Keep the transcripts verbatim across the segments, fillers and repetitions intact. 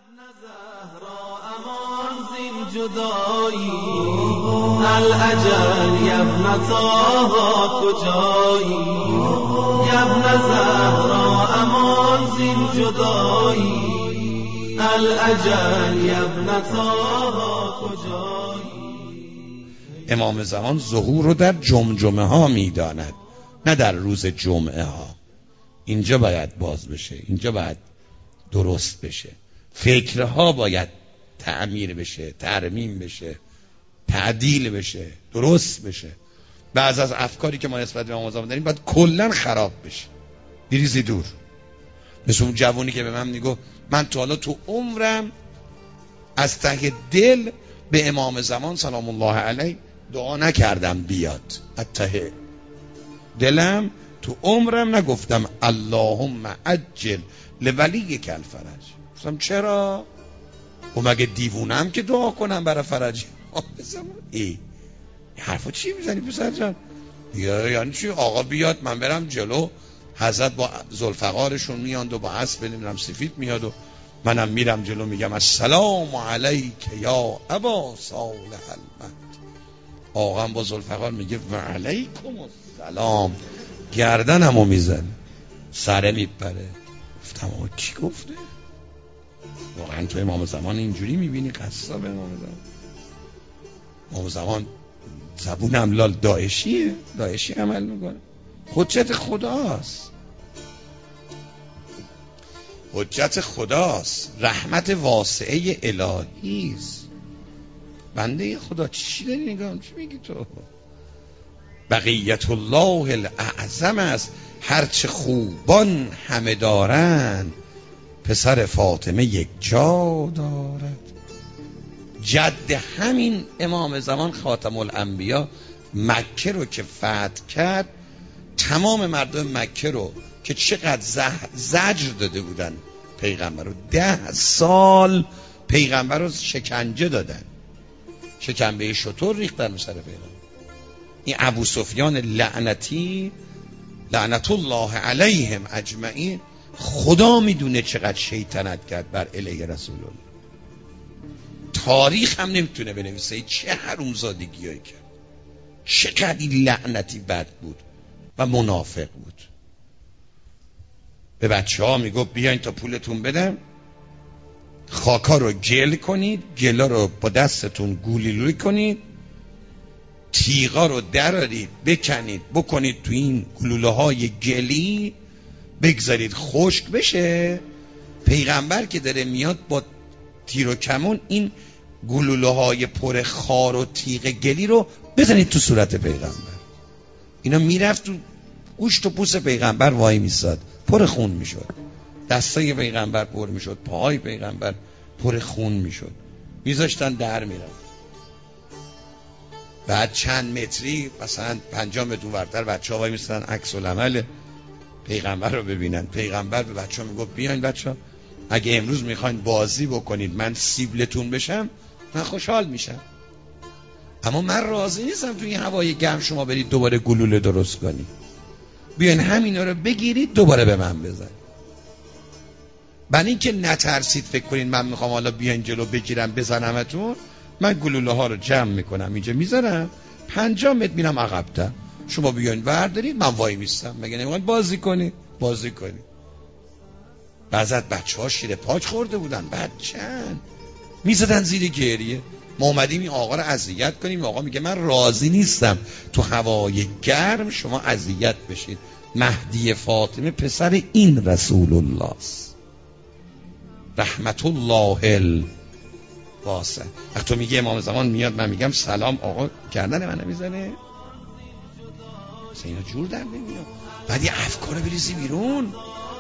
جدایی الاجل یبن طه کجایی یبن زهرا امان زین جدایی الاجل یبن طه کجایی. امام زمان ظهور رو در جمجمه ها میداند، نه در روز جمعه ها. اینجا باید باز بشه، اینجا باید درست بشه، فکرها باید تعمیر بشه، ترمیم بشه، تعدیل بشه، درست بشه. بعض از افکاری که ما نسبت به امام زمان داریم باید کلن خراب بشه، بریزی دور. مثل اون جوونی که به من میگو من تو حالا تو عمرم از ته دل به امام زمان سلام الله علیه دعا نکردم بیاد، از ته دلم تو عمرم نگفتم اللهم عجل لولی کل فرج. گفتم چرا؟ و مگه دیوونم که دعا کنم برای فرج؟ ای حرفا چی میزنی پسر جان؟ یعنی چی؟ آقا بیاد من برم جلو، حضرت با ذوالفقارشون میاند و با اسب نمیدونم سفید میاد و منم میرم جلو میگم السلام علیک یا ابا صالح المهد. آقا با ذوالفقار میگه و علیکم السلام، گردنمو میزنه، سره میپره. گفتم آقا کی گفته؟ واقعا تو امام زمان اینجوری میبینی قصاب امام زمان؟ امام زمان زبون املال داعشیه، داعشی عمل میکنه. حجت خداست، حجت خداست، رحمت واسعه الهیست. بنده خدا چی داری نگاه؟ چی میگی تو؟ بقیت الله الاعظم است، هرچه خوبان همه دارن پسر فاطمه یک جا دارد. جد همین امام زمان خاتم الانبیا مکه رو که فتح کرد، تمام مردم مکه رو که چقدر زجر داده بودن پیغمبر رو، ده سال پیغمبر رو شکنجه دادن، شکنبه شطور ریختن سر پیغمبر. این ابو سفیان لعنتی لعنت الله علیهم اجمعین، خدا میدونه چقدر شیطنت کرد بر علیه رسول الله. تاریخ هم نمیتونه بنویسه چه حرومزادگیایی کرد، چقدر این لعنتی بد بود و منافق بود. به بچه ها میگو بیاین تا پولتون بدم، خاکا رو گل کنید، گلا رو با دستتون گولیلوی کنید، تیغا رو درارید بکنید بکنید تو این گلوله های گلی، بگذارید خشک بشه. پیغمبر که داره میاد با تیر و کمون این گلوله های پر خار و تیغ گلی رو بزنید تو صورت پیغمبر. اینا میرفت تو گوشت و پوست پیغمبر وای میساد، پر خون میشد، دستای پیغمبر پر میشد، پاهای پیغمبر پر خون میشد، میذاشتن در میرفت. بعد چند متری مثلا پنجاه متر ورتر بچه ها وای میستن عکس العمل پیغمبر رو ببینن. پیغمبر به بچه ها میگو بیاین بچه ها اگه امروز میخواین بازی بکنید من سیبلتون بشم من خوشحال میشم، اما من راضی نیستم توی این هوای گرم شما برید دوباره گلوله درست کنید. بیاین همینا رو بگیرید دوباره به من بزنید. برای اینکه نترسید فکر کنید من میخوام حالا بیاین جلو بگیرم بزنمتون، من گلوله ها رو جمع میکنم اینجا میذارم، پنجاه متر میرم عقب‌تر، شما بیاین بردارید من وای میستم. مگه نمیخواید بازی کنید؟ بازی کنید. بعضت بچه ها شیر پاچ خورده بودن، بچه‌ن میزدن زیر گریه. ما اومدیم این آقا رو اذیت کنیم، آقا میگه من راضی نیستم تو هوای گرم شما اذیت بشید. مهدی فاطمه پسر این رسول الله است، رحمت الله واسه. وقتی تو میگه امام زمان میاد من میگم سلام، آقا گردن منو میزنه، اینا جور در نمیاد. بعد یه افکار بریزی بیرون.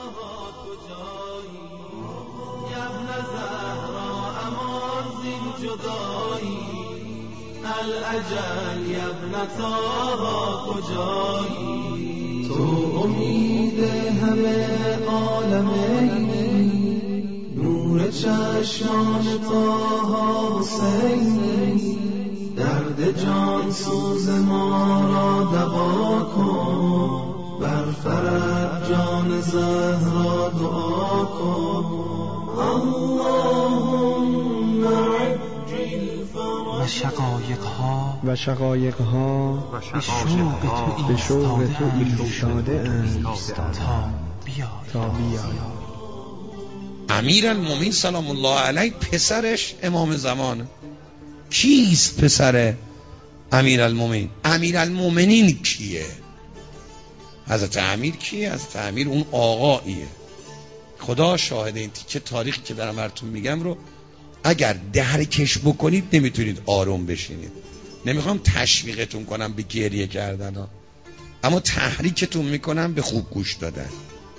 الاجل یبن طه کجایی، تو امید همه عالمی، نور چشمان طه حسینی، درد جان سوز ما را دوا کن، بر فرج جان زهرا دعا کن. الله شقایق ها و شقایق ها به شوق تو ایستاده اند تا بیای تا بیای. امیرالمومنین سلام الله علیه پسرش امام زمانه. کیست پسر امیرالمومنین؟ امیرالمومنین کیه؟ حضرت امیر کیه؟ حضرت امیر اون آقاییه. خدا شاهد این تیکه تاریخی که دارم براتون میگم رو اگر درکش بکنید نمیتونید آروم بشینید. نمیخوام تشویقتون کنم به گریه کردن ها، اما تحریکتون میکنم به خوب گوش دادن.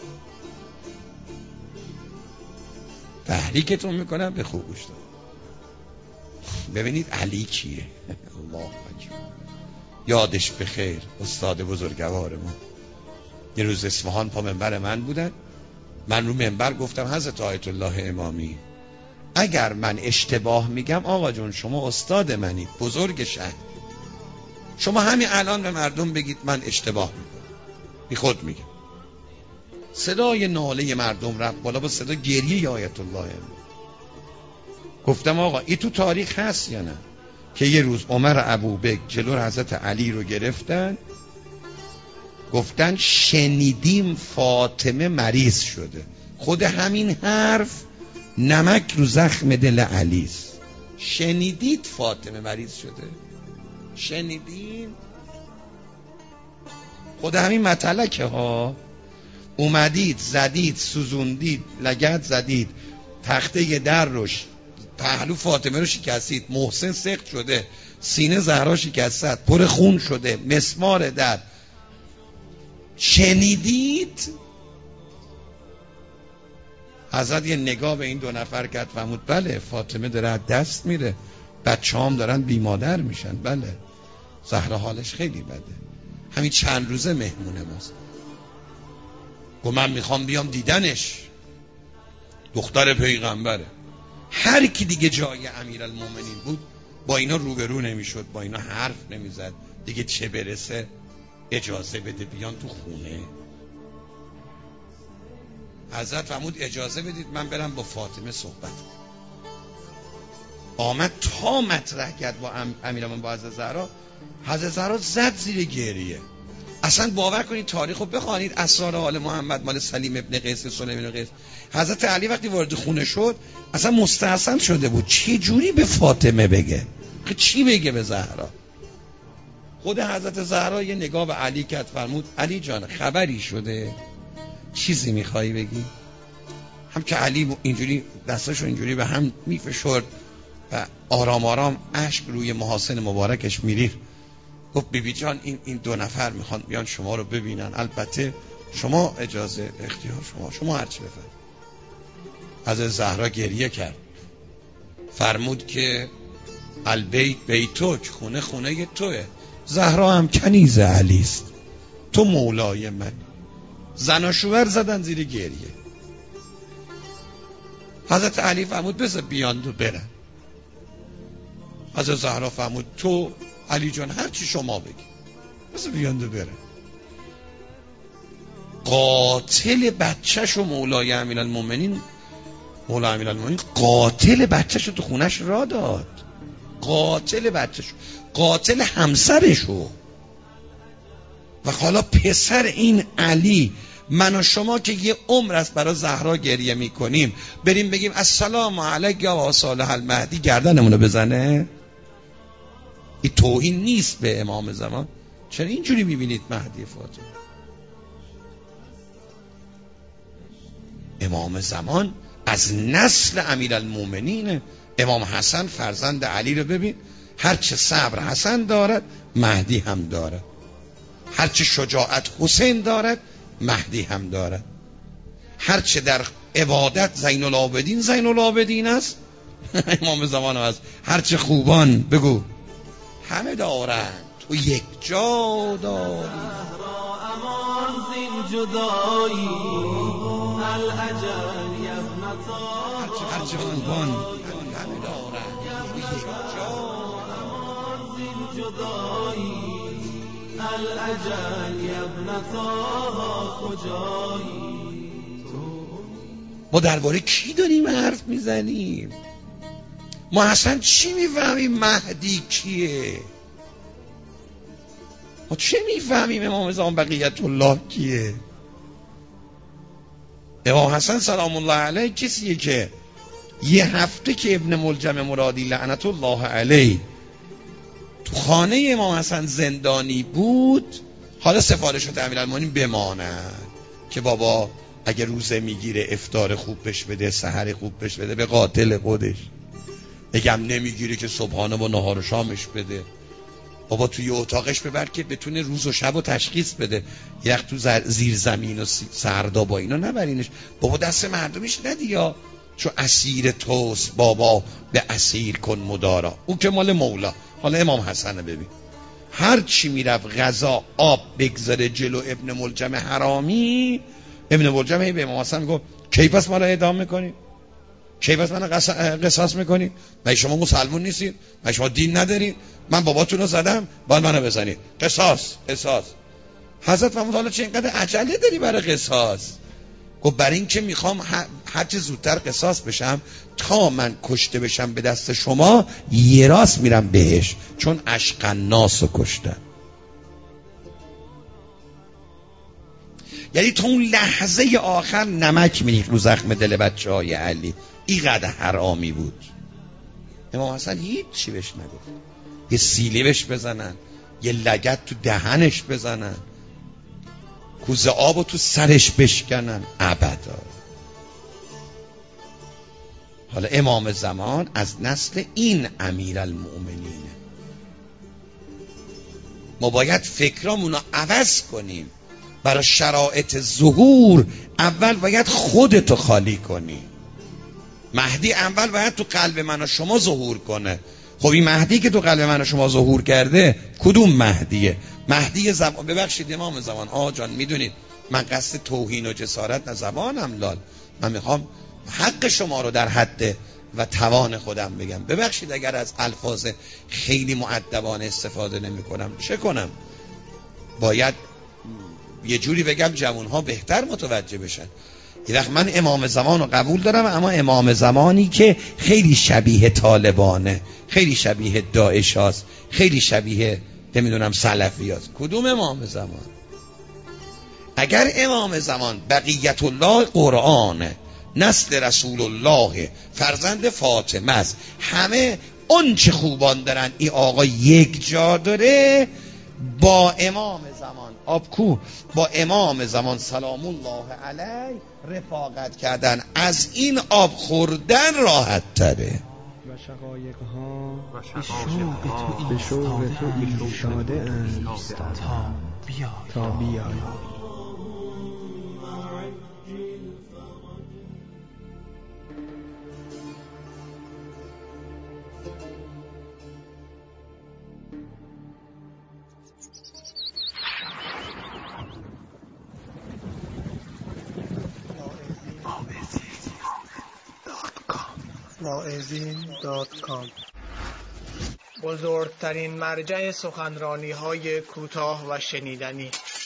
تحریکتون میکنم به خوب گوش دادن. ببینید علی کیه؟ الله اکبر. یادش بخیر استاد بزرگوار ما. یه روز اصفهان پا منبر من بودن، من رو منبر گفتم حضرت آیت الله امامی اگر من اشتباه میگم آقا جون شما استاد منید، بزرگ شهر، شما همین الان به مردم بگید من اشتباه میکنم. بی خود میگم. صدای ناله مردم رفت بالا با صدا گریه آیت الله امامی. گفتم آقا این تو تاریخ هست یا نه که یه روز عمر ابوبکر جلو حضرت علی رو گرفتن گفتن شنیدیم فاطمه مریض شده. خود همین حرف نمک رو زخم دل علیست. شنیدید فاطمه مریض شده؟ شنیدین؟ خود همین مطلقه ها. اومدید زدید سوزوندید لگد زدید تخته در روش پهلو فاطمه رو شکستید، محسن سخت شده، سینه زهرا شکسته، پر خون شده، مسمار در. شنیدید؟ حضرت یه نگاه به این دو نفر کرد فرمود بله فاطمه داره از دست میره، بچه هم دارن بی مادر میشن. بله زهرا حالش خیلی بده، همین چند روزه مهمونه ماست. گفت من میخوام بیام دیدنش، دختر پیغمبره. هر کی دیگه جای امیرالمومنین بود با اینا روبرو نمیشد، با اینا حرف نمیزد. دیگه چه برسه اجازه بده بیان تو خونه. حضرت فرمود اجازه بدید من برم با فاطمه صحبت. آمد تا مطرح کرد با امیرالمومنین با حضرت زهرا. حضرت زهرا زد زیر گریه. اصلا باور کنید تاریخ رو بخوانید، اسرار آل محمد مال سلیم ابن قیس سلیم ابن قیس. حضرت علی وقتی وارد خونه شد اصلا مستحسن شده بود چه جوری به فاطمه بگه، چی بگه به زهرا. خود حضرت زهرا یه نگاه به علی کرد فرمود علی جان خبری شده؟ چیزی میخوایی بگی؟ هم که علی اینجوری دستاشو اینجوری به هم میفشرد و آرام آرام اشک روی محاسن مبارکش میریخت. گفت بیبی جان این این دو نفر میخوان بیان شما رو ببینن، البته شما اجازه اختیار شما، شما هرچی بفرمایید. حضرت زهرا گریه کرد فرمود که البیت بیتوک، خونه خونه توه. زهرا هم کنیز علی است، تو مولای من. زن و شوهر زدن زیر گریه. حضرت علی فرمود بذار بیان و برن. حضرت زهرا فرمود تو علی جان هر چی شما بگی، بذار بیان و برن. قاتل بچه‌ش و مولای امیرالمومنین، مولای امیرالمومنین قاتل بچه‌ش رو تو خونش را داد. قاتل بچه‌ش، قاتل همسرشو. و حالا پسر این علی، من و شما که یه عمر است برای زهرا گریه میکنیم بریم بگیم السلام علیک یا صالح المهدی گردنمونو بزنه؟ این توهین نیست به امام زمان؟ چرا اینجوری میبینید مهدی فاطمه؟ امام زمان از نسل امیرالمومنین. امام حسن فرزند علی رو ببین، هرچه صبر حسن دارد مهدی هم دارد، هرچه شجاعت حسین دارد مهدی هم دارد، هرچه در عبادت زین العابدین زین العابدین است امام زمان هم است. هرچه خوبان بگو همه دارند تو یک جا داری. امان زین جدایی الاجل یبنتا، هرچه خوبان همه دارند تو یک جا. امان زین جدایی الاجل یبنتا کجایی. ما درباره کی داریم حرف میزنیم؟ ما اصلا چی میفهمیم مهدی کیه؟ ما چه میفهمیم امام زمان بقیت الله کیه؟ امام حسن سلام الله علیه کسیه که یه هفته که ابن ملجم مرادی لعنت الله علیه تو خانه امام حسن زندانی بود، حالا سفارش رو امیرالمومنین بماند که بابا اگه روزه میگیره افطار خوب بش بده، سحر خوب بش بده به قاتل خودش، اگم نمیگیره که صبحانه با نهار و شامش بده، بابا توی اتاقش ببر که بتونه روز و شب و تشخیص بده، یک تو زیر زمین و سردا با اینا نبرینش، بابا دست مردمش ندی یا چو اسیر توست بابا به اسیر کن مدارا. اون که مال مولا. حالا امام حسن ببین هر چی میرفت غذا آب بگذاره جلو ابن ملجم حرامی، ابن ملجم به امام حسن میگه کی پس ما را اعدام میکنی؟ کی پس من قصاص میکنی؟ من شما مسلمون نیستید؟ من شما دین ندارید؟ من باباتون رو زدم باید منو بزنید. قصاص قصاص. حضرت فرمود حالا چه اینقدر عجله داری برای قصاص؟ گفت برای این که میخوام هر چه زودتر قصاص بشم تا من کشته بشم به دست شما یه راست میرم بهش، چون عشق الناس رو کشتم. یعنی تا اون لحظه آخر نمک میریخت رو زخم دل بچه های علی. اینقدر حرامی بود. امام حسن هیچ چی بهش نگفت. یه سیلی بهش بزنن، یه لگد تو دهنش بزنن، کوزه آبو تو سرش بشکنن، ابدا. حالا امام زمان از نسل این امیرالمؤمنینه. ما باید فکرامونو عوض کنیم. برای شرایط ظهور اول باید خودتو خالی کنی. مهدی اول باید تو قلب من و شما ظهور کنه. خب این مهدی که تو قلب من و شما ظهور کرده کدوم مهدیه؟ مهدی زمان. ببخشید امام زمان آقا جان میدونید من قصد توهین و جسارت نه زبانم لال، من میخوام حق شما رو در حد و توان خودم بگم. ببخشید اگر از الفاظ خیلی مؤدبانه استفاده نمی کنم، چه کنم؟ باید یه جوری بگم جوانها بهتر متوجه بشن. یه وقت من امام زمان رو قبول دارم، اما امام زمانی که خیلی شبیه طالبانه، خیلی شبیه داعش هاست، خیلی شبیه نمیدونم سلفی هاست. کدوم امام زمان؟ اگر امام زمان بقیت الله قرآنه، نسل رسول الله، فرزند فاطمه است، همه اون چه خوبان دارن این آقا یک جا داره، با امام زمان آبکو با امام زمان سلام الله علیه رفاقت کردن از این آب خوردن راحت تره. و شقایق ها به شوق تو به شوق تو ایستاده اند تا بیای تا بیای. واعظین دات کام بزرگترین مرجع سخنرانی های کوتاه و شنیدنی.